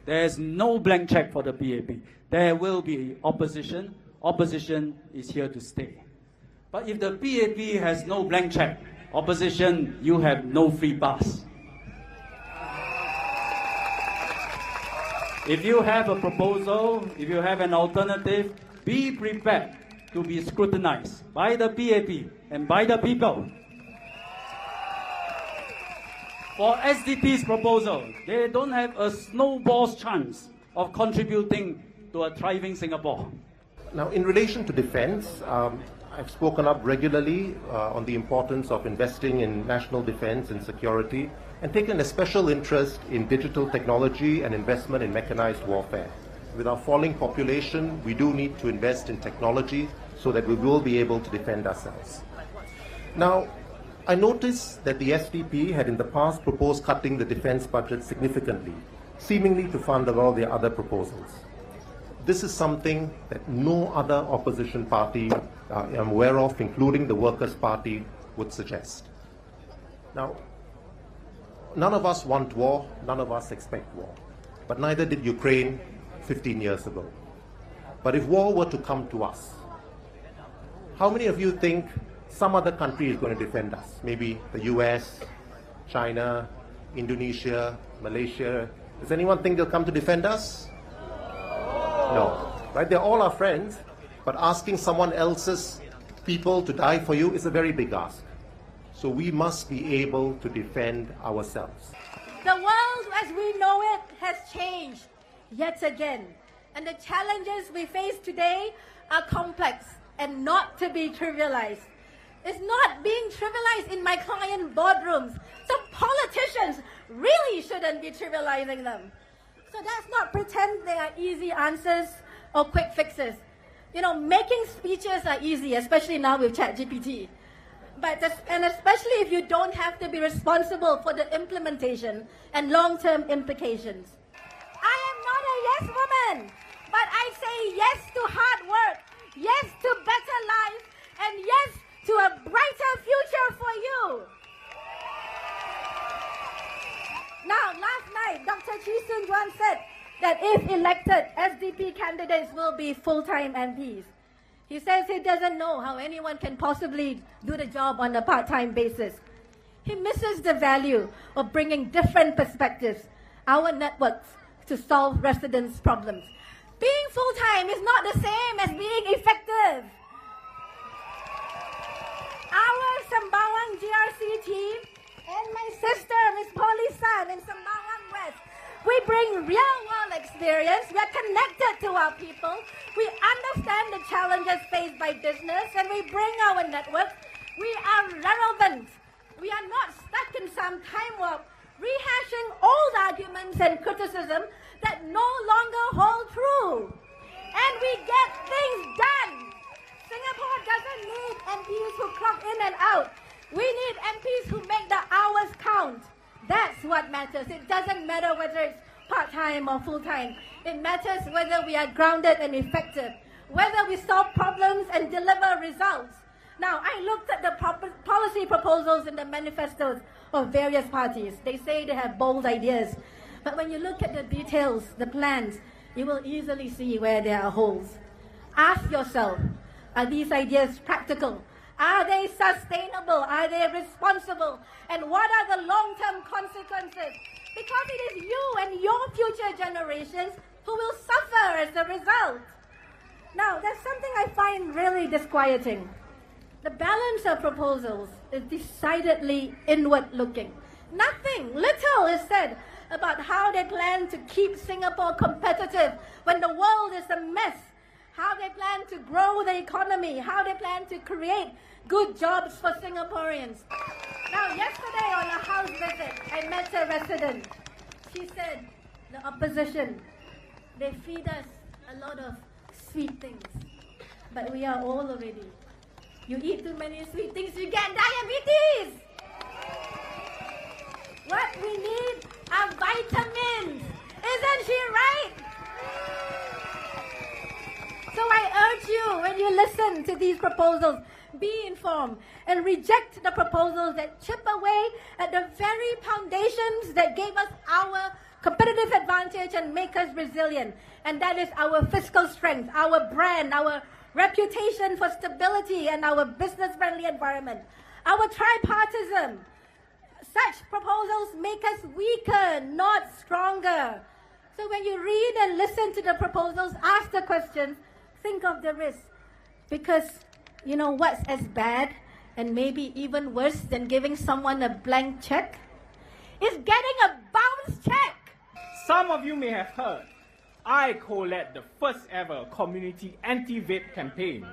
There's no blank check for the BAP. There will be opposition. Opposition is here to stay. But if the BAP has no blank check, opposition, you have no free pass. If you have a proposal, if you have an alternative, be prepared to be scrutinized by the BAP and by the people. For SDP's proposal, they don't have a snowball's chance of contributing to a thriving Singapore. Now, in relation to defense, I've spoken up regularly on the importance of investing in national defense and security, and taken a special interest in digital technology and investment in mechanized warfare. With our falling population, we do need to invest in technology so that we will be able to defend ourselves. Now, I noticed that the SDP had in the past proposed cutting the defense budget significantly, seemingly to fund all their other proposals. This is something that no other opposition party I'm aware of, including the Workers' Party, would suggest. Now, none of us want war, none of us expect war, but neither did Ukraine 15 years ago. But if war were to come to us, how many of you think some other country is going to defend us? Maybe the US, China, Indonesia, Malaysia. Does anyone think they'll come to defend us? No. Right? They're all our friends, but asking someone else's people to die for you is a very big ask. So we must be able to defend ourselves. The world as we know it has changed yet again. And the challenges we face today are complex and not to be trivialized. It's not being trivialized in my client boardrooms. So politicians really shouldn't be trivializing them. So let's not pretend they are easy answers or quick fixes. You know, making speeches are easy, especially now with ChatGPT. And especially if you don't have to be responsible for the implementation and long-term implications. I am not a yes woman, but I say yes to hard work, yes to better life, and yes to a brighter future for you. Now, last night, Dr. Chee Soon-Juan said that if elected, SDP candidates will be full-time MPs. He says he doesn't know how anyone can possibly do the job on a part-time basis. He misses the value of bringing different perspectives, our networks, to solve residents' problems. Being full-time is not the same as being effective. Our Sembawang GRC team and my sister, Ms. Polly San in Sembawang West, we bring real-world experience. We are connected to our people. We understand the challenges faced by business, and we bring our networks. We are relevant. We are not stuck in some time warp, rehashing old arguments and criticism that no longer hold true. And we get things done. Singapore doesn't need MPs who clock in and out. We need MPs who make the hours count. That's what matters. It doesn't matter whether it's part-time or full-time. It matters whether we are grounded and effective, whether we solve problems and deliver results. Now, I looked at the policy proposals in the manifestos of various parties. They say they have bold ideas. But when you look at the details, the plans, you will easily see where there are holes. Ask yourself, are these ideas practical? Are they sustainable? Are they responsible? And what are the long-term consequences? Because it is you and your future generations who will suffer as a result. Now, there's something I find really disquieting. The balance of proposals is decidedly inward-looking. Nothing, little is said about how they plan to keep Singapore competitive when the world is a mess, how they plan to grow the economy, how they plan to create good jobs for Singaporeans. Now, yesterday on a house visit, I met a resident. She said, the opposition, they feed us a lot of sweet things, but we are all already. You eat too many sweet things, you get diabetes. What we need are vitamins. Isn't she right? So I urge you, when you listen to these proposals, be informed and reject the proposals that chip away at the very foundations that gave us our competitive advantage and make us resilient. And that is our fiscal strength, our brand, our reputation for stability, and our business-friendly environment. Our tripartism. Such proposals make us weaker, not stronger. So when you read and listen to the proposals, ask the questions, think of the risks. Because, you know, what's as bad and maybe even worse than giving someone a blank check is getting a bounce check. Some of you may have heard, I co-led the first ever community anti-vape campaign.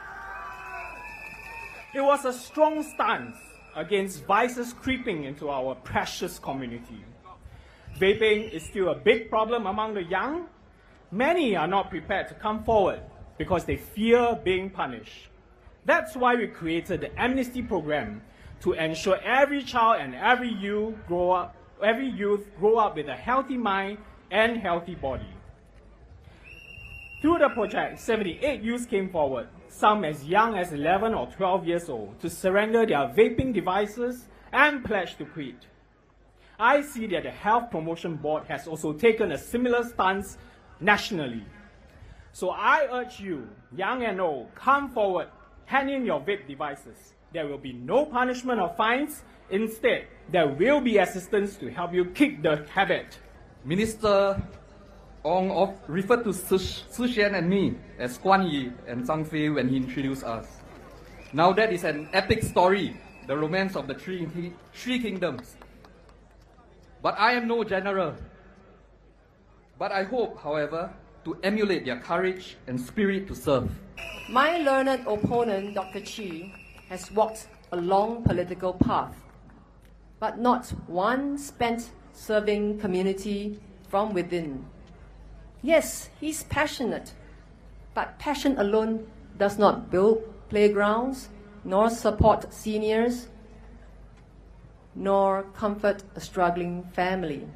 It was a strong stance against vices creeping into our precious community. Vaping is still a big problem among the young. Many are not prepared to come forward because they fear being punished. That's why we created the Amnesty Program to ensure every child and every youth grow up with a healthy mind and healthy body. Through the project, 78 youths came forward, some as young as 11 or 12 years old, to surrender their vaping devices and pledge to quit. I see that the Health Promotion Board has also taken a similar stance nationally. So I urge you, young and old, come forward, hand in your vape devices. There will be no punishment or fines. Instead, there will be assistance to help you kick the habit. Minister Ong referred to Tzu Xian and me as Guan Yi and Zhang Fei when he introduced us. Now that is an epic story, the romance of the three kingdoms. But I am no general. But I hope, however, to emulate their courage and spirit to serve. My learned opponent, Dr. Chi, has walked a long political path, but not one spent serving community from within. Yes, he's passionate, but passion alone does not build playgrounds, nor support seniors, nor comfort a struggling family.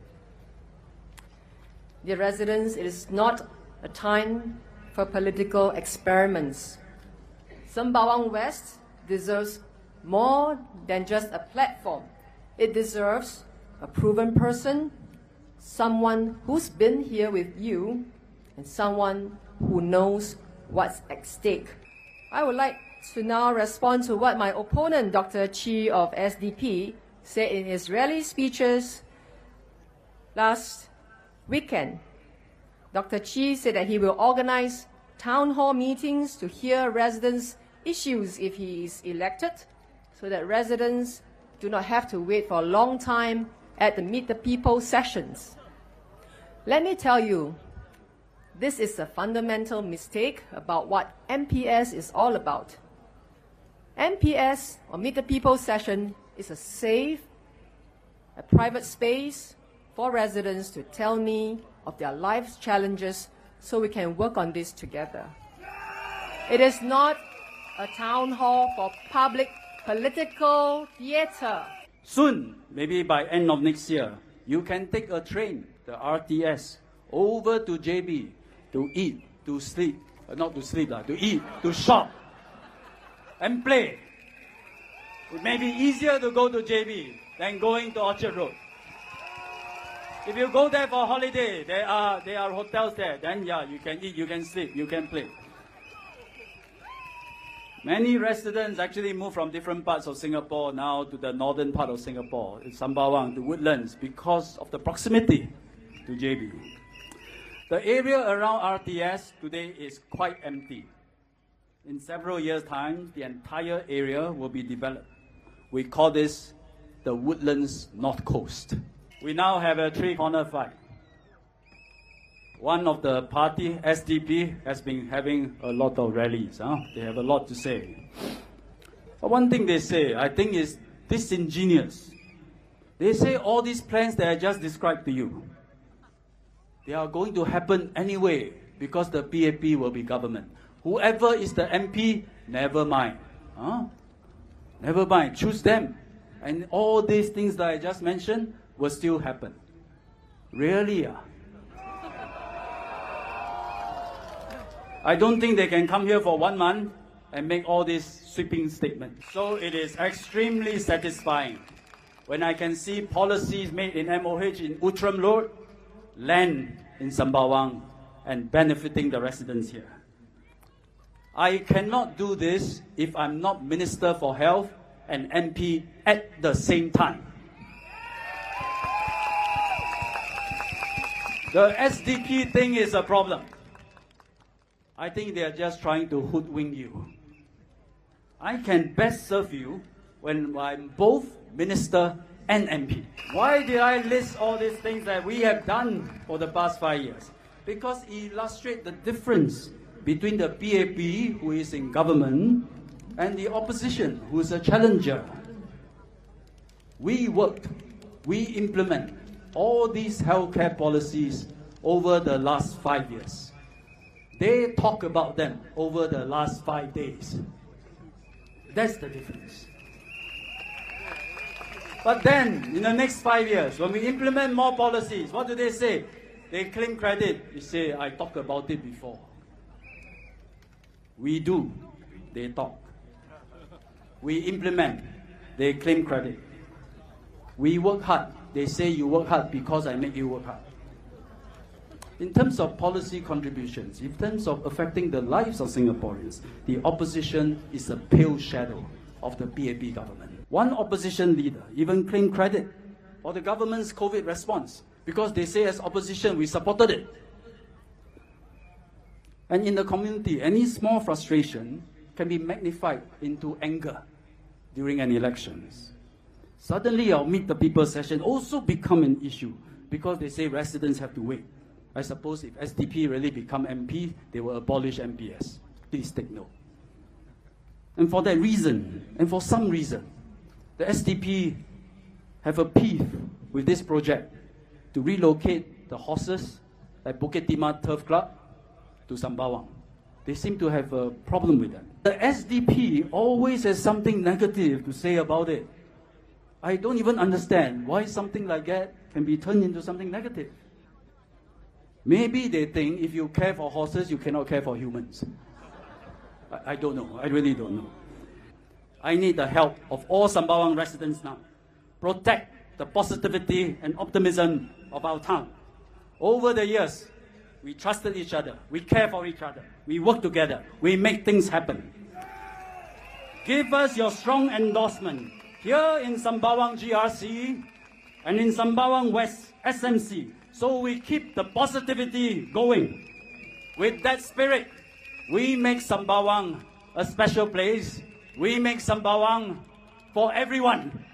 Dear residents, it is not a time for political experiments. Sembawang West deserves more than just a platform. It deserves a proven person, someone who's been here with you, and someone who knows what's at stake. I would like to now respond to what my opponent, Dr. Chi of SDP, said in his rally speeches last weekend. Dr. Chi said that he will organize town hall meetings to hear residents' issues if he is elected, so that residents do not have to wait for a long time at the Meet the People sessions. Let me tell you, this is a fundamental mistake about what MPS is all about. MPS, or Meet the People session, is a safe, a private space for residents to tell me of their life's challenges so we can work on this together. It is not a town hall for public political theater. Soon, maybe by end of next year, you can take a train, the RTS, over to JB to eat, to sleep, not to sleep, to eat, to shop, and play. It may be easier to go to JB than going to Orchard Road. If you go there for a holiday, there are hotels there, then yeah, you can eat, you can sleep, you can play. Many residents actually move from different parts of Singapore now to the northern part of Singapore, Sembawang, to Woodlands, because of the proximity to JB. The area around RTS today is quite empty. In several years' time, the entire area will be developed. We call this the Woodlands North Coast. We now have a three-corner fight. One of the party, SDP, has been having a lot of rallies. They have a lot to say. But one thing they say, I think, is disingenuous. They say all these plans that I just described to you, they are going to happen anyway because the PAP will be government. Whoever is the MP, never mind. Never mind, choose them. And all these things that I just mentioned will still happen. Really? I don't think they can come here for 1 month and make all these sweeping statements. So it is extremely satisfying when I can see policies made in MOH in Outram Road land in Sembawang and benefiting the residents here. I cannot do this if I'm not Minister for Health and MP at the same time. The SDP thing is a problem. I think they are just trying to hoodwink you. I can best serve you when I'm both Minister and MP. Why did I list all these things that we have done for the past 5 years? Because it illustrates the difference between the PAP, who is in government, and the opposition, who is a challenger. We worked, we implement all these healthcare policies over the last 5 years. They talk about them over the last 5 days. That's the difference. But then, in the next 5 years, when we implement more policies, what do they say? They claim credit. They say, I talked about it before. We do. They talk. We implement. They claim credit. We work hard. They say you work hard because I make you work hard. In terms of policy contributions, in terms of affecting the lives of Singaporeans, the opposition is a pale shadow of the PAP government. One opposition leader even claimed credit for the government's COVID response because they say as opposition we supported it. And in the community, any small frustration can be magnified into anger during an elections. Suddenly our Meet the People session also become an issue because they say residents have to wait. I suppose if SDP really become MP, they will abolish MPS. Please take note. And for that reason, and for some reason, the SDP have a beef with this project to relocate the horses at Bukit Timah Turf Club to Sembawang. They seem to have a problem with that. The SDP always has something negative to say about it. I don't even understand why something like that can be turned into something negative. Maybe they think if you care for horses, you cannot care for humans. I don't know. I really don't know. I need the help of all Sembawang residents now. Protect the positivity and optimism of our town. Over the years, we trusted each other. We care for each other. We work together. We make things happen. Give us your strong endorsement here in Sembawang GRC and in Sembawang West SMC, so we keep the positivity going. With that spirit, we make Sembawang a special place. We make Sembawang for everyone.